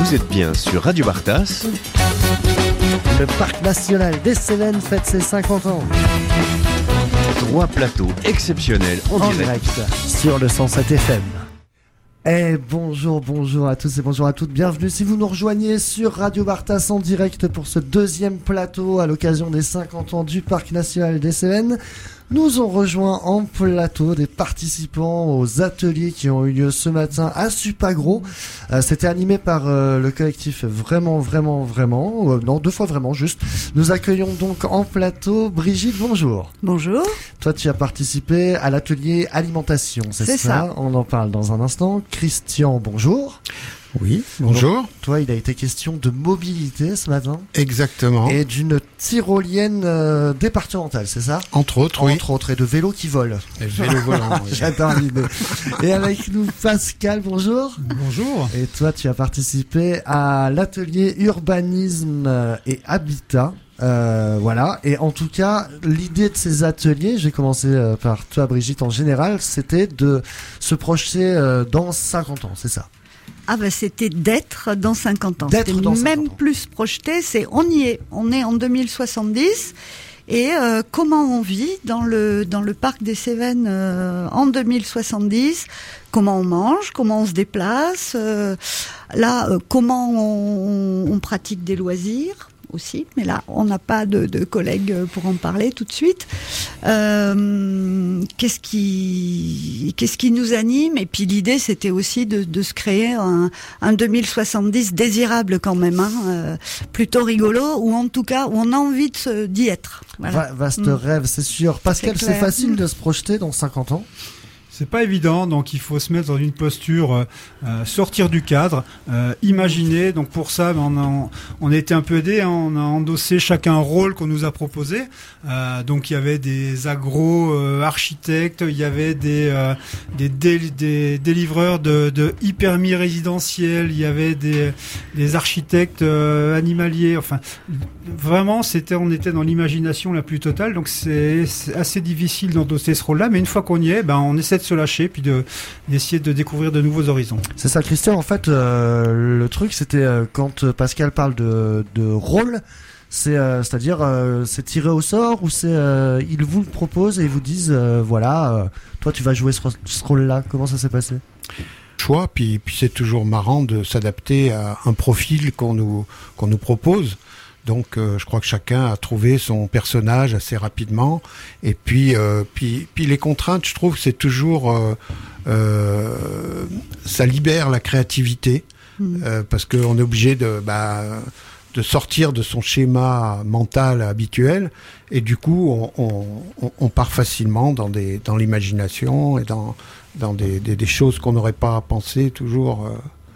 Vous êtes bien sur Radio Bartas. Le Parc National des Cévennes fête ses 50 ans. 3 plateaux exceptionnels en direct sur le 107 FM. Bonjour à tous et bonjour à toutes. Bienvenue si vous nous rejoignez sur Radio Bartas en direct pour ce deuxième plateau à l'occasion des 50 ans du Parc National des Cévennes. Nous ont rejoint en plateau des participants aux ateliers qui ont eu lieu ce matin à Supagro. C'était animé par le collectif Vraiment. Non, 2 fois Vraiment, juste. Nous accueillons donc en plateau Brigitte, bonjour. Bonjour. Toi, tu as participé à l'atelier alimentation, c'est ça? On en parle dans un instant. Christian, bonjour. Oui, bonjour. Donc, toi, il a été question de mobilité ce matin. Exactement. Et d'une tyrolienne départementale, c'est ça? Entre autres, oui. Entre autres, et de vélo qui vole. Et vélo volant, oui. J'adore l'idée. Et avec nous, Pascal, bonjour. Bonjour. Et toi, tu as participé à l'atelier urbanisme et habitat. Voilà. Et en tout cas, l'idée de ces ateliers, je vais commencer par toi, Brigitte, en général, c'était de se projeter dans 50 ans, c'est ça? Ah ben c'était d'être dans 50 ans. D'être c'était dans 50 même ans. plus projeté, on y est. On est en 2070 et comment on vit dans le parc des Cévennes en 2070, comment on mange, comment on se déplace, comment on pratique des loisirs aussi, mais là on n'a pas de collègues pour en parler tout de suite. Qu'est-ce qui nous anime? Et puis l'idée c'était aussi de se créer un 2070 désirable quand même, plutôt rigolo, ou en tout cas où on a envie d'y être. Voilà. Vaste rêve, c'est sûr. Pascal, c'est facile de se projeter dans 50 ans? C'est pas évident, donc il faut se mettre dans une posture, sortir du cadre, imaginer. Donc pour ça, on a été un peu aidés, on a endossé chacun un rôle qu'on nous a proposé. Donc il y avait des agro-architectes, il y avait des délivreurs de hypermis résidentiels, il y avait des architectes animaliers. Enfin, vraiment, on était dans l'imagination la plus totale. Donc c'est assez difficile d'endosser ce rôle-là, mais une fois qu'on y est, on essaie de se lâcher puis d'essayer de découvrir de nouveaux horizons. C'est ça, Christian. En fait, le truc, c'était quand Pascal parle de rôle, c'est-à-dire c'est tiré au sort, ou c'est ils vous le proposent et ils vous disent toi tu vas jouer ce rôle-là. Comment ça s'est passé? Choix, puis c'est toujours marrant de s'adapter à un profil qu'on nous propose. Donc je crois que chacun a trouvé son personnage assez rapidement. Et puis les contraintes, je trouve que c'est toujours ça libère la créativité, parce qu'on est obligé de sortir de son schéma mental habituel, et du coup on part facilement dans l'imagination et dans des choses qu'on n'aurait pas pensé toujours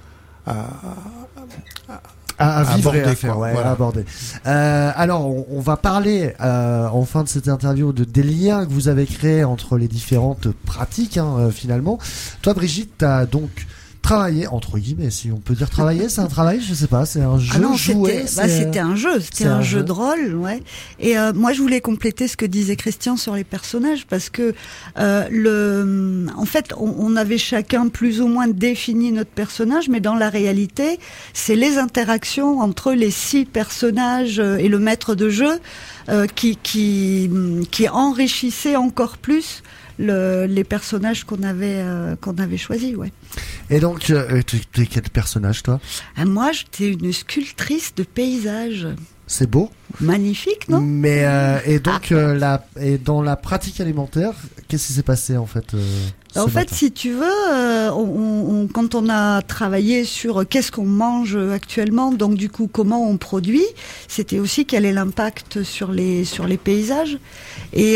à vivre aborder, et à faire, à aborder. Alors, on va parler en fin de cette interview des liens que vous avez créés entre les différentes pratiques, finalement. Toi, Brigitte, t'as donc travaillé, entre guillemets, si on peut dire travailler, c'est un travail, je sais pas, c'est un jeu joué. C'était un jeu, c'était un jeu de rôle, ouais. Et moi, je voulais compléter ce que disait Christian sur les personnages, parce que en fait, on avait chacun plus ou moins défini notre personnage, mais dans la réalité, c'est les interactions entre les 6 personnages et le maître de jeu qui enrichissaient encore plus les personnages qu'on avait choisis, ouais. Et donc, tu es quel personnage, toi? Moi, j'étais une sculptrice de paysages. C'est beau. Magnifique, non? Mais et donc et dans la pratique alimentaire, qu'est-ce qui s'est passé en fait? En fait, si tu veux, quand on a travaillé sur qu'est-ce qu'on mange actuellement, donc du coup comment on produit, c'était aussi quel est l'impact sur les paysages. Et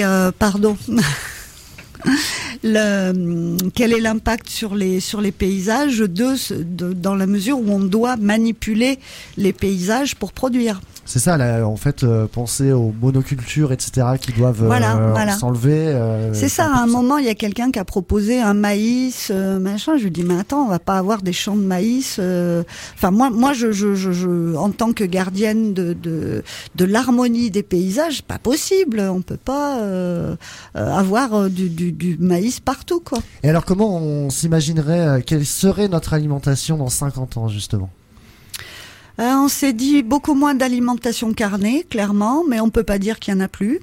quel est l'impact sur les paysages dans la mesure où on doit manipuler les paysages pour produire. C'est ça, là, en fait, penser aux monocultures, etc., qui doivent s'enlever. C'est ça, à un moment, il y a quelqu'un qui a proposé un maïs, machin. Je lui dis, mais attends, on va pas avoir des champs de maïs. Enfin, moi, je, en tant que gardienne de l'harmonie des paysages, pas possible. On peut pas avoir du maïs partout, quoi. Et alors, comment on s'imaginerait, quelle serait notre alimentation dans 50 ans, justement? On s'est dit beaucoup moins d'alimentation carnée, clairement, mais on peut pas dire qu'il y en a plus.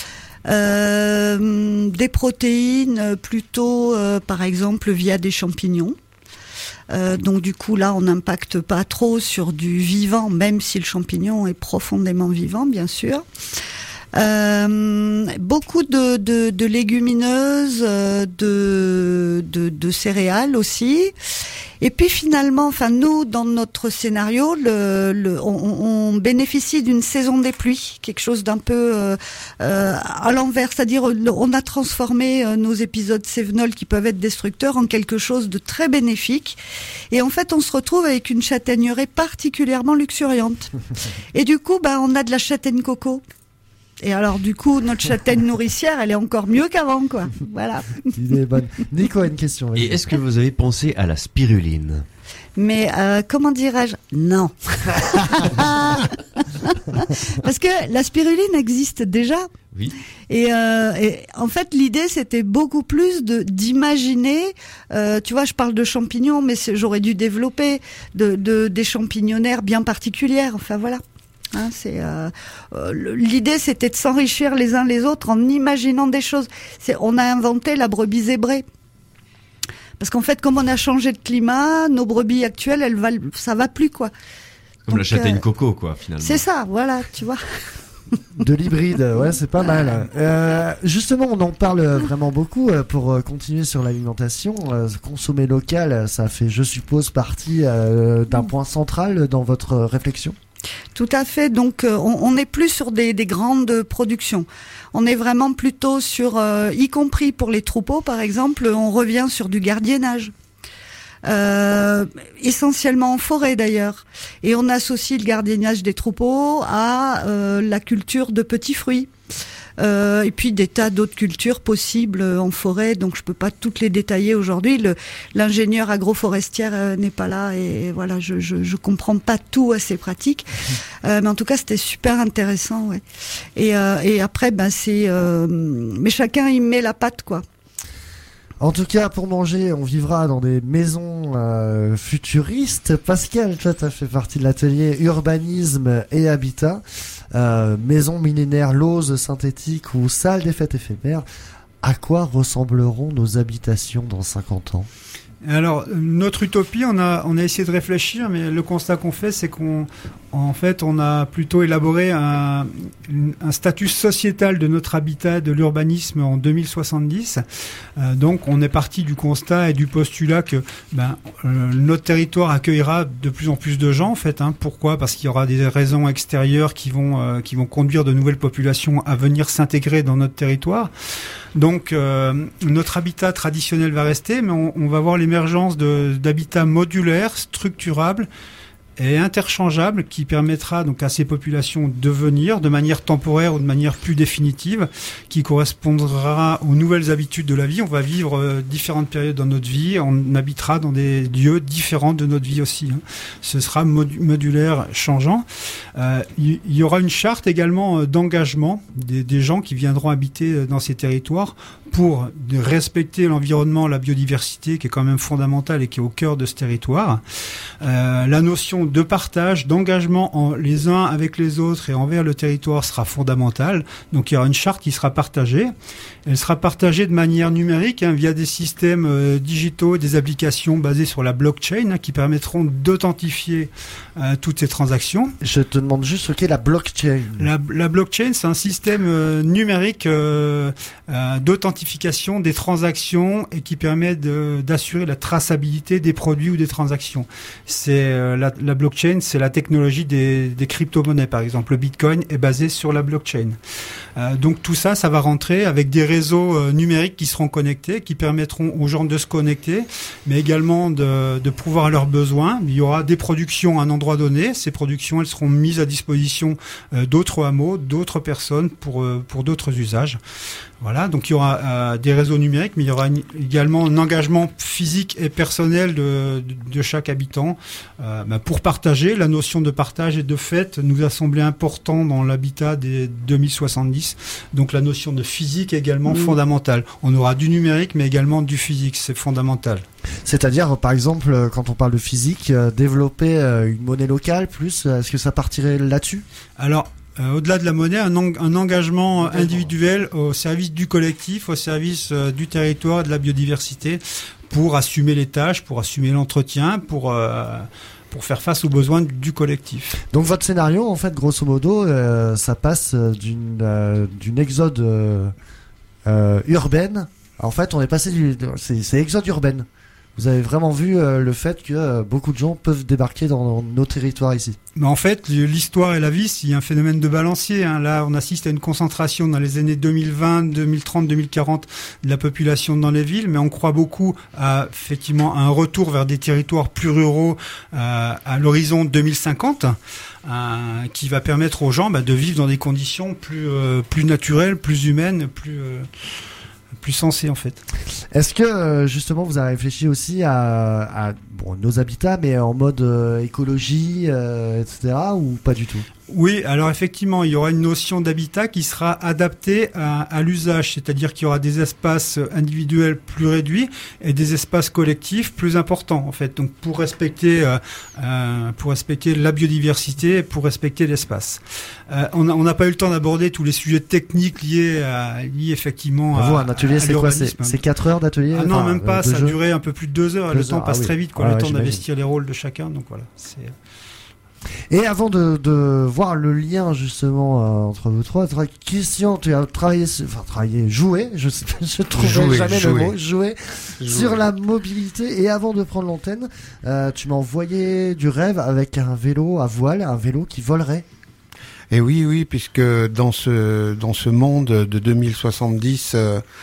Des protéines plutôt, par exemple, via des champignons. Donc du coup là on n'impacte pas trop sur du vivant, même si le champignon est profondément vivant bien sûr. Beaucoup de légumineuses, de céréales aussi. Et puis finalement, enfin nous dans notre scénario, on bénéficie d'une saison des pluies, quelque chose d'un peu à l'envers, c'est-à-dire on a transformé nos épisodes cévenols qui peuvent être destructeurs en quelque chose de très bénéfique. Et en fait, on se retrouve avec une châtaigneraie particulièrement luxuriante. Et du coup, on a de la châtaigne coco. Et alors du coup, notre châtaigne nourricière, elle est encore mieux qu'avant, quoi. Voilà. L'idée est bonne. Nico a une question. Et est-ce que vous avez pensé à la spiruline? Mais comment dirais-je? Non. Parce que la spiruline existe déjà. Oui. Et en fait, l'idée, c'était beaucoup plus d'imaginer, tu vois, je parle de champignons, mais j'aurais dû développer des champignonnaires bien particulières. Enfin, voilà. Hein, l'idée, c'était de s'enrichir les uns les autres en imaginant des choses. On a inventé la brebis zébrée. Parce qu'en fait, comme on a changé de climat, nos brebis actuelles, ça va plus, quoi. Comme donc, la châtaigne coco, quoi, finalement. C'est ça, voilà, tu vois. De l'hybride, ouais, c'est pas mal. Justement, on en parle vraiment beaucoup pour continuer sur l'alimentation. Consommer local, ça fait, je suppose, partie d'un point central dans votre réflexion. Tout à fait. Donc, on n'est plus sur des grandes productions. On est vraiment plutôt sur, y compris pour les troupeaux, par exemple, on revient sur du gardiennage. Essentiellement en forêt d'ailleurs. Et on associe le gardiennage des troupeaux à la culture de petits fruits. Et puis des tas d'autres cultures possibles en forêt, donc je peux pas toutes les détailler aujourd'hui. L'ingénieur agroforestière n'est pas là et voilà, je comprends pas tout à ces pratiques, mais en tout cas c'était super intéressant, ouais. Et après mais chacun y met la patte, quoi. En tout cas, pour manger, on vivra dans des maisons futuristes. Pascal, toi, tu as fait partie de l'atelier Urbanisme et Habitat. Maison millénaire, lose synthétique ou salle des fêtes éphémères. À quoi ressembleront nos habitations dans 50 ans ? Alors, notre utopie, on a essayé de réfléchir, mais le constat qu'on fait, c'est qu'on a plutôt élaboré un statut sociétal de notre habitat, de l'urbanisme en 2070. Donc, on est parti du constat et du postulat que notre territoire accueillera de plus en plus de gens, en fait. Pourquoi ? Parce qu'il y aura des raisons extérieures qui vont conduire de nouvelles populations à venir s'intégrer dans notre territoire. Donc, notre habitat traditionnel va rester, mais on va voir l'émergence d'habitats modulaires, structurables et interchangeables qui permettra donc à ces populations de venir de manière temporaire ou de manière plus définitive, qui correspondra aux nouvelles habitudes de la vie. On va vivre différentes périodes dans notre vie, on habitera dans des lieux différents de notre vie aussi. Ce sera modulaire, changeant. Il y aura une charte également d'engagement des gens qui viendront habiter dans ces territoires pour respecter l'environnement, la biodiversité qui est quand même fondamentale et qui est au cœur de ce territoire. La notion de partage, d'engagement les uns avec les autres et envers le territoire sera fondamentale. Donc il y aura une charte qui sera partagée. Elle sera partagée de manière numérique via des systèmes digitaux, des applications basées sur la blockchain qui permettront d'authentifier toutes ces transactions. Je te demande juste ce qu'est la blockchain. La blockchain, c'est un système numérique d'authentification des transactions et qui permet d'assurer la traçabilité des produits ou des transactions. C'est la blockchain, c'est la technologie des crypto-monnaies, par exemple. Le Bitcoin est basé sur la blockchain. Donc tout ça, ça va rentrer avec des réseaux numériques qui seront connectés, qui permettront aux gens de se connecter, mais également de pouvoir leurs besoins. Il y aura des productions à un endroit donné. Ces productions, elles seront mises à disposition d'autres hameaux, d'autres personnes pour d'autres usages. Voilà, donc il y aura des réseaux numériques, mais il y aura également un engagement physique et personnel de chaque habitant pour partager. La notion de partage et de fête nous a semblé important dans l'habitat des 2070. Donc la notion de physique est également fondamentale. On aura du numérique, mais également du physique, c'est fondamental. C'est-à-dire, par exemple, quand on parle de physique, développer une monnaie locale, est-ce que ça partirait là-dessus ? Alors, au-delà de la monnaie, un engagement individuel au service du collectif, au service du territoire, de la biodiversité, pour assumer les tâches, pour assumer l'entretien, pour faire face aux besoins du collectif. Donc votre scénario, en fait, grosso modo, ça passe d'une exode urbaine. En fait, on est passé c'est exode urbaine. Vous avez vraiment vu le fait que beaucoup de gens peuvent débarquer dans nos territoires ici. Mais en fait, l'histoire et la vie, il y a un phénomène de balancier. Là, on assiste à une concentration dans les années 2020, 2030, 2040 de la population dans les villes, mais on croit beaucoup effectivement à un retour vers des territoires plus ruraux à l'horizon 2050. Qui va permettre aux gens de vivre dans des conditions plus naturelles, plus humaines, plus sensé en fait. Est-ce que justement vous avez réfléchi aussi à nos habitats, mais en mode écologie, etc., ou pas du tout ? Oui, alors effectivement, il y aura une notion d'habitat qui sera adaptée à l'usage, c'est-à-dire qu'il y aura des espaces individuels plus réduits et des espaces collectifs plus importants en fait. Donc pour respecter la biodiversité, pour respecter l'espace. On n'a pas eu le temps d'aborder tous les sujets techniques liés effectivement à un atelier, c'est quoi ? C'est 4 heures d'atelier ? Non, même pas. Ça a duré un peu plus de 2 heures. Le temps passe très vite, le temps d'investir les rôles de chacun. Donc voilà. Et avant de voir le lien justement entre vous trois, Christian, tu as joué, je trouverai jamais le mot, jouer sur la mobilité. Et avant de prendre l'antenne, tu m'as envoyé du rêve avec un vélo à voile, un vélo qui volerait. Et oui, puisque dans ce monde de 2070,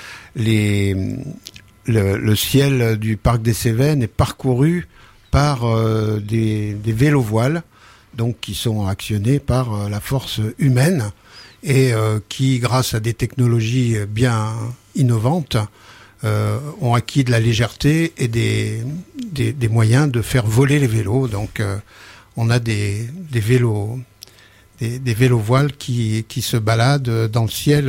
le ciel du parc des Cévennes est parcouru par des vélos-voiles, donc qui sont actionnés par la force humaine et qui, grâce à des technologies bien innovantes, ont acquis de la légèreté et des moyens de faire voler les vélos. Donc on a des vélos voiles qui se baladent dans le ciel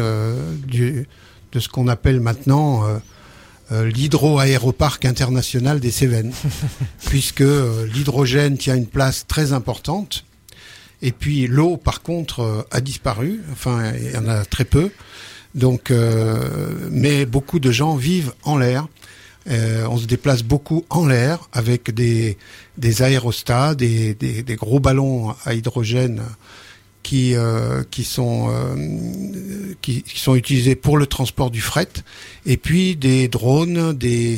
de ce qu'on appelle maintenant l'hydro-aéroparc international des Cévennes, puisque l'hydrogène tient une place très importante, et puis l'eau par contre a disparu, enfin il y en a très peu, donc mais beaucoup de gens vivent en l'air. On se déplace beaucoup en l'air avec des aérostats, des gros ballons à hydrogène qui sont utilisés pour le transport du fret, et puis des drones, des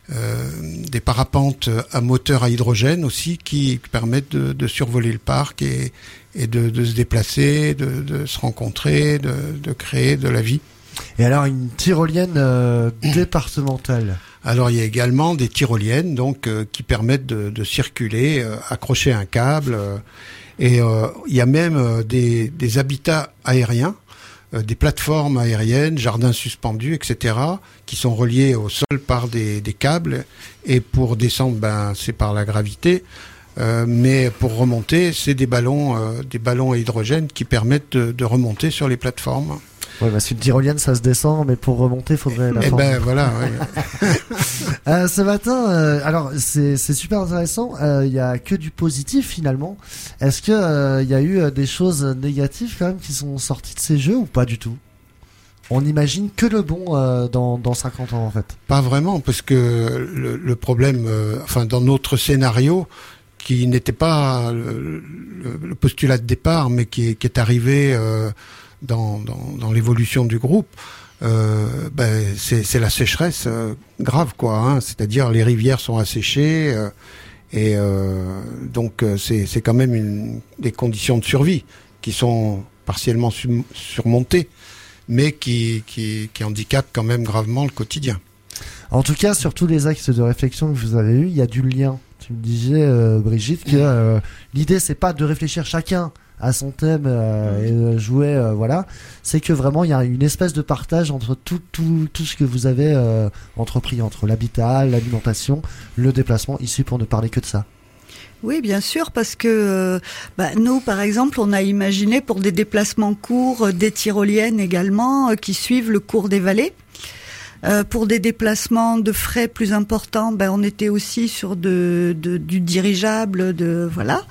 parapentes à moteur à hydrogène aussi qui permettent de survoler le parc et de se déplacer, de se rencontrer, de créer de la vie. Et alors une tyrolienne départementale. Alors il y a également des tyroliennes donc qui permettent de circuler, accrocher un câble. Et il y a même des habitats aériens, des plateformes aériennes, jardins suspendus, etc., qui sont reliés au sol par des câbles. Et pour descendre, c'est par la gravité. Mais pour remonter, c'est des ballons à hydrogène qui permettent de remonter sur les plateformes. Ouais, parce qu'une tyrolienne, ça se descend, mais pour remonter, il faudrait la forme. Voilà. Ouais. Ce matin, alors c'est super intéressant. Il y a que du positif finalement. Est-ce que il y a eu des choses négatives quand même qui sont sorties de ces jeux ou pas du tout ? On imagine que le bon dans 50 ans en fait. Pas vraiment, parce que le problème, dans notre scénario, qui n'était pas le postulat de départ, mais qui est arrivé dans l'évolution du groupe, c'est la sécheresse grave, quoi. Hein. C'est-à-dire les rivières sont asséchées donc c'est quand même des conditions de survie qui sont partiellement surmontées, mais qui handicapent quand même gravement le quotidien. En tout cas, sur tous les axes de réflexion que vous avez eus, il y a du lien. Tu me disais, Brigitte, que l'idée c'est pas de réfléchir chacun à son thème et jouait, voilà, c'est que vraiment il y a une espèce de partage entre tout ce que vous avez entrepris, entre l'habitat, l'alimentation, le déplacement, ici pour ne parler que de ça. Oui, bien sûr, parce que nous, par exemple, on a imaginé pour des déplacements courts des tyroliennes également qui suivent le cours des vallées. Pour des déplacements de frais plus importants, on était aussi sur du dirigeable, voilà.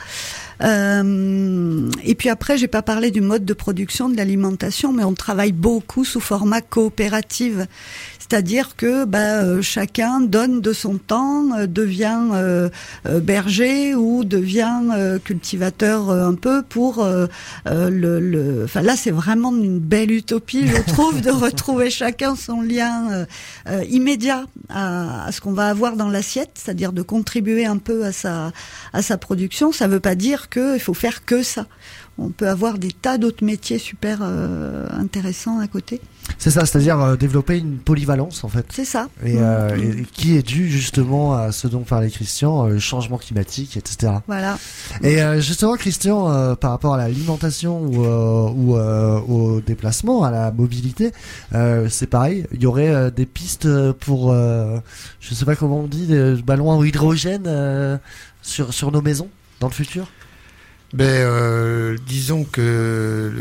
Et puis après, j'ai pas parlé du mode de production de l'alimentation, mais on travaille beaucoup sous format coopérative. C'est-à-dire que chacun donne de son temps, devient berger ou devient cultivateur un peu pour Enfin là, c'est vraiment une belle utopie, je trouve, de retrouver chacun son lien immédiat à ce qu'on va avoir dans l'assiette, c'est-à-dire de contribuer un peu à sa production. Ça veut pas dire qu'il faut faire que ça. On peut avoir des tas d'autres métiers super intéressants à côté. C'est ça, c'est-à-dire développer une polyvalence en fait. C'est ça. Et qui est dû justement à ce dont parlait Christian, le changement climatique, etc. Voilà. Et justement, Christian, par rapport à l'alimentation ou au déplacement, à la mobilité, c'est pareil. Il y aurait des pistes pour, je sais pas comment on dit, des ballons à hydrogène sur nos maisons dans le futur. Disons que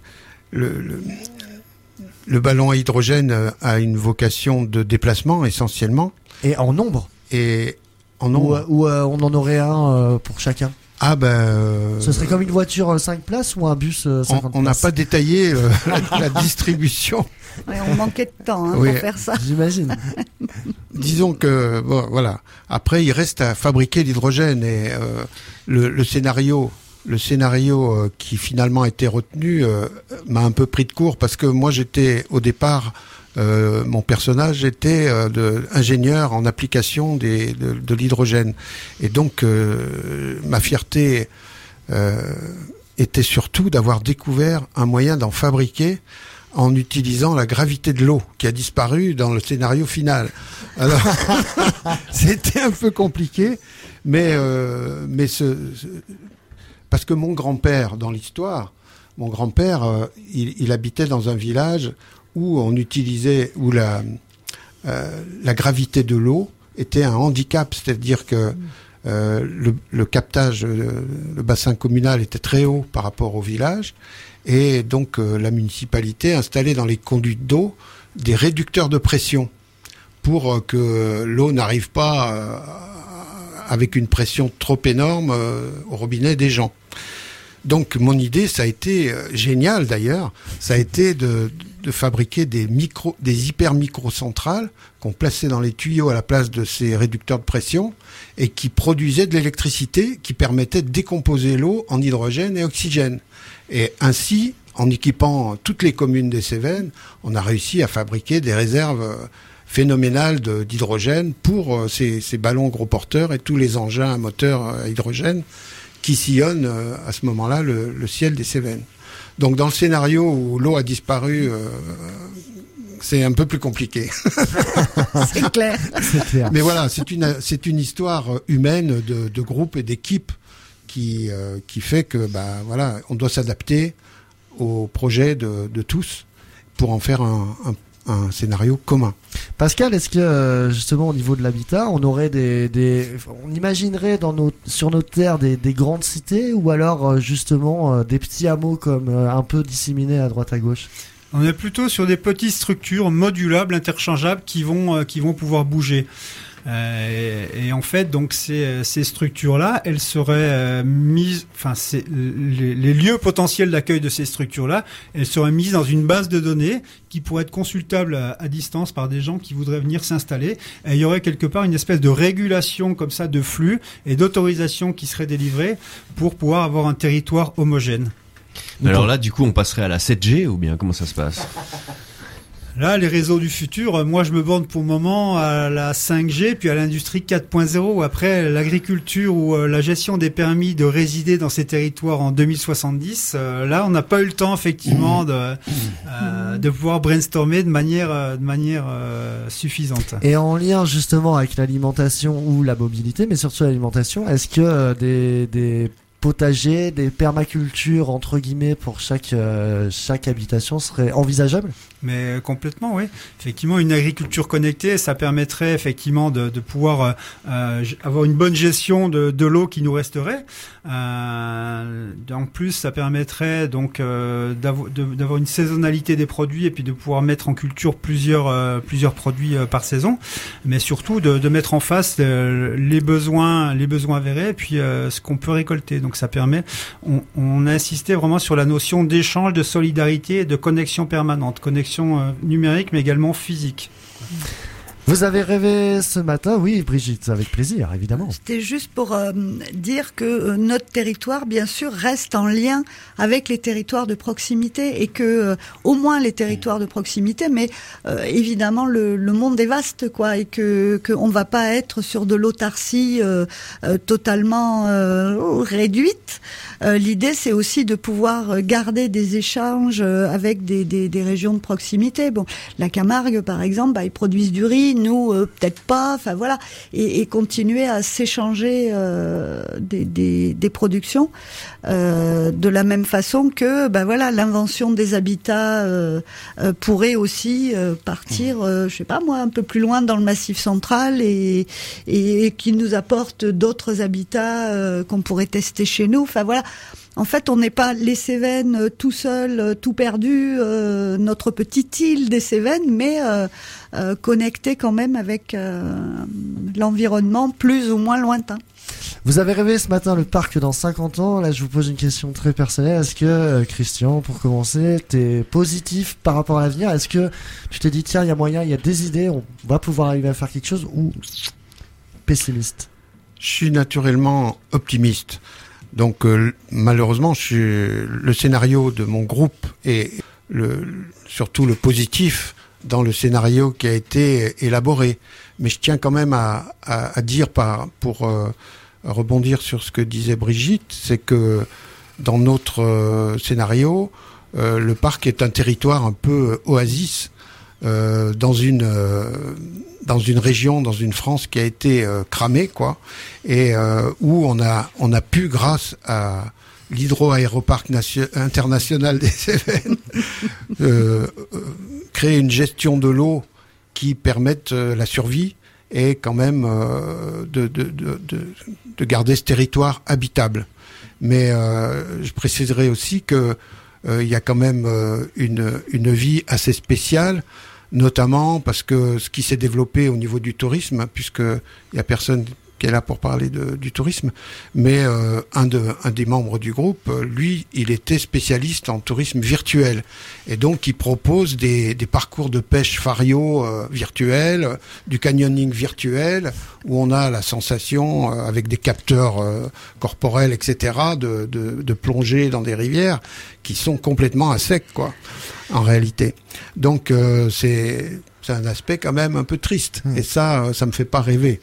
le ballon à hydrogène a une vocation de déplacement essentiellement. Et en nombre. Ou on en aurait un pour chacun. Ce serait comme une voiture 5 places ou un bus 50 places. On n'a pas détaillé la distribution. Ouais, on manquait de temps pour faire ça. J'imagine. Disons que voilà. Après, il reste à fabriquer l'hydrogène et le scénario qui finalement a été retenu m'a un peu pris de court parce que moi j'étais au départ, mon personnage était ingénieur en application de l'hydrogène et donc ma fierté était surtout d'avoir découvert un moyen d'en fabriquer en utilisant la gravité de l'eau qui a disparu dans le scénario final. Alors c'était un peu compliqué, mais parce que mon grand-père, dans l'histoire, il habitait dans un village où on utilisait, où la gravité de l'eau était un handicap, c'est-à-dire que le captage, le bassin communal était très haut par rapport au village, et donc la municipalité installait dans les conduites d'eau des réducteurs de pression pour que l'eau n'arrive pas avec une pression trop énorme au robinet des gens. Donc mon idée, ça a été génial d'ailleurs, ça a été de fabriquer des hyper microcentrales qu'on plaçait dans les tuyaux à la place de ces réducteurs de pression et qui produisaient de l'électricité qui permettait de décomposer l'eau en hydrogène et oxygène. Et ainsi, en équipant toutes les communes des Cévennes, on a réussi à fabriquer des réserves phénoménales d'hydrogène pour ces ballons gros porteurs et tous les engins à moteur à hydrogène qui sillonnent à ce moment-là le ciel des Cévennes. Donc dans le scénario où l'eau a disparu, c'est un peu plus compliqué. C'est clair. C'est clair. Mais voilà, c'est une histoire humaine de groupe et d'équipe qui fait que voilà, on doit s'adapter au projet de tous pour en faire un scénario commun. Pascal, est-ce que justement au niveau de l'habitat, on aurait on imaginerait sur nos terres des grandes cités ou alors justement des petits hameaux comme un peu disséminés à droite à gauche? On est plutôt sur des petites structures modulables, interchangeables qui vont pouvoir bouger. Et en fait, donc ces structures-là, elles seraient mises, les lieux potentiels d'accueil de ces structures-là, elles seraient mises dans une base de données qui pourrait être consultable à distance par des gens qui voudraient venir s'installer. Et il y aurait quelque part une espèce de régulation comme ça de flux et d'autorisation qui serait délivrée pour pouvoir avoir un territoire homogène. Alors là, du coup, on passerait à la 7G ou bien comment ça se passe ? Là, les réseaux du futur, moi je me borne pour le moment à la 5G puis à l'industrie 4.0. Après, l'agriculture ou la gestion des permis de résider dans ces territoires en 2070, là on n'a pas eu le temps effectivement de pouvoir brainstormer de manière suffisante. Et en lien justement avec l'alimentation ou la mobilité, mais surtout l'alimentation, est-ce que des potagers, des permacultures entre guillemets pour chaque habitation serait envisageable? Mais complètement, oui. Effectivement, une agriculture connectée, ça permettrait effectivement de pouvoir avoir une bonne gestion de l'eau qui nous resterait. En plus, ça permettrait donc d'avoir une saisonnalité des produits et puis de pouvoir mettre en culture plusieurs produits par saison, mais surtout de mettre en face les besoins avérés et puis ce qu'on peut récolter. Donc ça permet, on a insisté vraiment sur la notion d'échange, de solidarité et de connexion permanente, connexion numérique mais également physique. Vous avez rêvé ce matin, oui Brigitte, avec plaisir évidemment. C'était juste pour dire que notre territoire bien sûr reste en lien avec les territoires de proximité et que au moins les territoires de proximité, mais évidemment le monde est vaste quoi et que on va pas être sur de l'autarcie totalement réduite. L'idée c'est aussi de pouvoir garder des échanges avec des régions de proximité. Bon, la Camargue par exemple, ils produisent du riz, nous peut-être pas, enfin voilà, et continuer à s'échanger des productions de la même façon que voilà l'invention des habitats pourrait aussi partir je sais pas moi un peu plus loin dans le Massif central et qui nous apporte d'autres habitats qu'on pourrait tester chez nous, enfin voilà. En fait, on n'est pas les Cévennes tout seul, tout perdu, notre petite île des Cévennes, mais connecté quand même avec l'environnement plus ou moins lointain. Vous avez rêvé ce matin le parc dans 50 ans. Là, je vous pose une question très personnelle. Est-ce que, Christian, pour commencer, t'es positif par rapport à l'avenir? Est-ce que tu t'es dit, tiens, il y a moyen, il y a des idées, on va pouvoir arriver à faire quelque chose, ou pessimiste? Je suis naturellement optimiste. Donc malheureusement, le scénario de mon groupe est surtout le positif dans le scénario qui a été élaboré. Mais je tiens quand même à dire, pour rebondir sur ce que disait Brigitte, c'est que dans notre scénario, le parc est un territoire un peu oasis dans une région, dans une France qui a été cramée, quoi, et où on a pu, grâce à l'hydro-aéroparc international des Cévennes, créer une gestion de l'eau qui permette la survie et quand même de garder ce territoire habitable. Mais je préciserai aussi que il y a quand même une vie assez spéciale, notamment parce que ce qui s'est développé au niveau du tourisme, puisque il y a personne qui est là pour parler du tourisme, mais un des membres du groupe, lui, il était spécialiste en tourisme virtuel, et donc il propose des parcours de pêche fario virtuels, du canyoning virtuel, où on a la sensation, avec des capteurs corporels, etc., de plonger dans des rivières qui sont complètement à sec, quoi, en réalité. Donc c'est un aspect quand même un peu triste, et ça me fait pas rêver.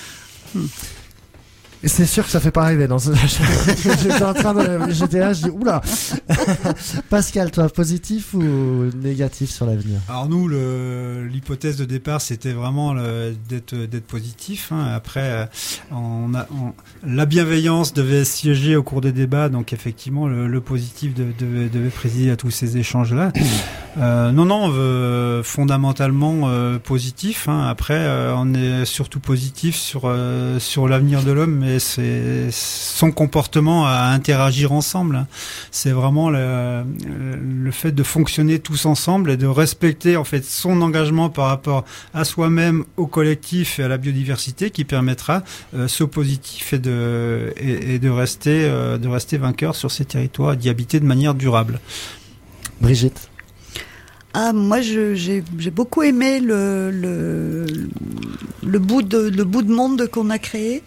Et c'est sûr que ça fait pas rêver. J'étais en train j'étais là, je dis oula. Pascal, toi, positif ou négatif sur l'avenir? Alors nous, l'hypothèse de départ, c'était vraiment d'être positif. Hein. Après, la bienveillance devait siéger au cours des débats, donc effectivement, le positif devait présider à tous ces échanges-là. Non, on veut fondamentalement positif. Hein. Après, on est surtout positif sur l'avenir de l'homme, mais c'est son comportement à interagir ensemble. Hein. C'est vraiment le fait de fonctionner tous ensemble et de respecter en fait son engagement par rapport à soi-même, au collectif et à la biodiversité qui permettra ce positif et de rester vainqueur sur ces territoires et d'y habiter de manière durable. Brigitte? Ah, moi, j'ai beaucoup aimé le bout de monde qu'on a créé,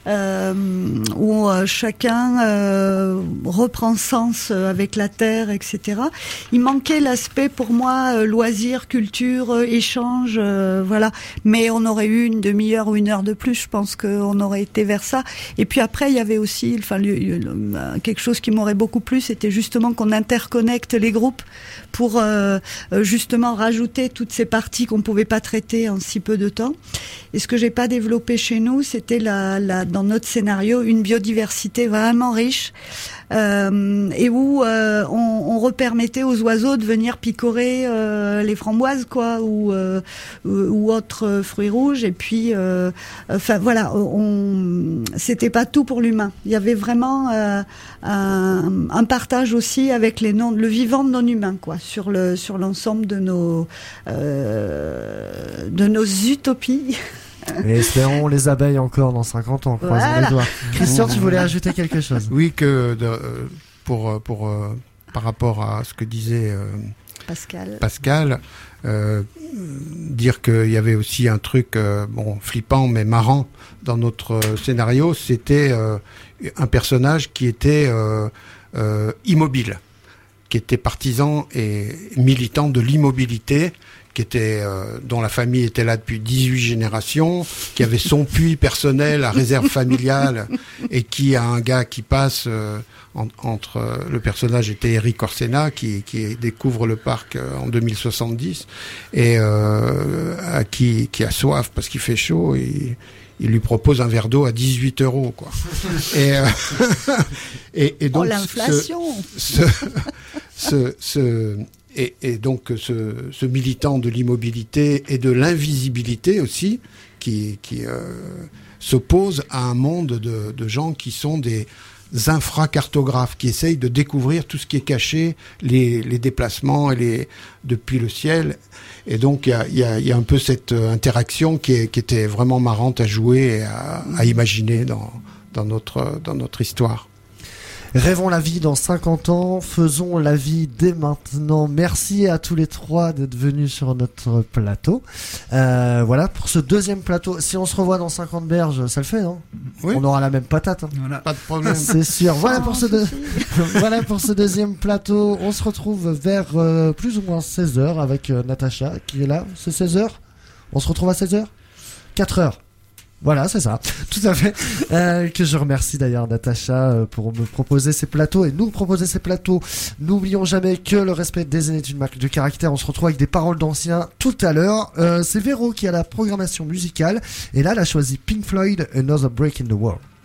où chacun reprend sens avec la terre, etc. Il manquait l'aspect, pour moi, loisir, culture, échange, voilà. Mais on aurait eu une demi-heure ou une heure de plus, je pense qu'on aurait été vers ça. Et puis après, il y avait aussi, quelque chose qui m'aurait beaucoup plu, c'était justement qu'on interconnecte les groupes pour justement rajouter toutes ces parties qu'on pouvait pas traiter en si peu de temps. Et ce que j'ai pas développé chez nous, c'était dans dans notre scénario une biodiversité vraiment riche. Et où on repermettait aux oiseaux de venir picorer les framboises, quoi, ou autres fruits rouges. Et puis, enfin voilà, c'était pas tout pour l'humain. Il y avait vraiment un partage aussi avec le vivant de non-humains, quoi, sur l'ensemble de nos utopies. Et espérons les abeilles encore dans 50 ans, croisons les doigts. Christian, tu voulais ajouter quelque chose? Oui, par rapport à ce que disait Pascal, dire qu'il y avait aussi un truc flippant mais marrant dans notre scénario, c'était un personnage qui était immobile, qui était partisan et militant de l'immobilité, dont la famille était là depuis 18 générations, qui avait son puits personnel à réserve familiale, et qui a un gars qui passe le personnage était Eric Orsena, qui découvre le parc en 2070, et qui a soif parce qu'il fait chaud, et il lui propose un verre d'eau à 18 €, quoi. Et donc l'inflation. Et donc ce militant de l'immobilité et de l'invisibilité aussi, qui s'oppose à un monde de gens qui sont des infracartographes, qui essayent de découvrir tout ce qui est caché, les déplacements depuis le ciel. Et donc il y a un peu cette interaction qui était vraiment marrante à jouer et à imaginer dans notre histoire. Rêvons la vie dans 50 ans, faisons la vie dès maintenant. Merci à tous les trois d'être venus sur notre plateau. Voilà, pour ce deuxième plateau. Si on se revoit dans 50 berges, ça le fait, non? Oui. On aura la même patate. Hein. Voilà. Pas de problème. C'est sûr. Voilà pour ce deuxième plateau. On se retrouve vers plus ou moins 16h avec Natacha qui est là. C'est 16h? On se retrouve à 16h? 4h. Voilà, c'est ça, tout à fait. Que je remercie d'ailleurs Natacha pour me proposer ces plateaux et nous proposer ces plateaux. N'oublions jamais que le respect des aînés est une marque de caractère. On se retrouve avec des paroles d'anciens tout à l'heure. C'est Véro qui a la programmation musicale et là elle a choisi Pink Floyd, Another Break in the Wall.